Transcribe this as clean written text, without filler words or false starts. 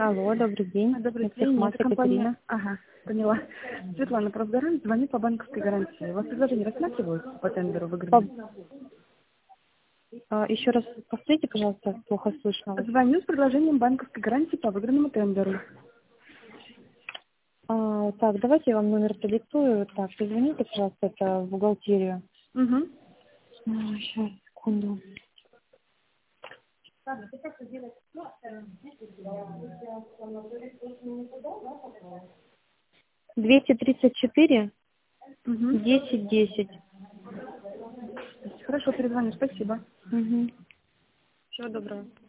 Алло, добрый день. Добрый Это день, Техмас, это компания... Екатерина. Ага, поняла. Светлана, Правгарант, звоню по банковской гарантии. У вас предложение рассматривают по тендеру выигранному? Еще раз повторите, пожалуйста, плохо слышно вас. Звоню с предложением банковской гарантии по выигранному тендеру. Так, давайте я вам номер продиктую. Так, позвоните, пожалуйста, это в бухгалтерию. Угу. Сейчас, секунду. 234 Угу. 1010. Хорошо, перезвоню, спасибо. Угу. Всего доброго.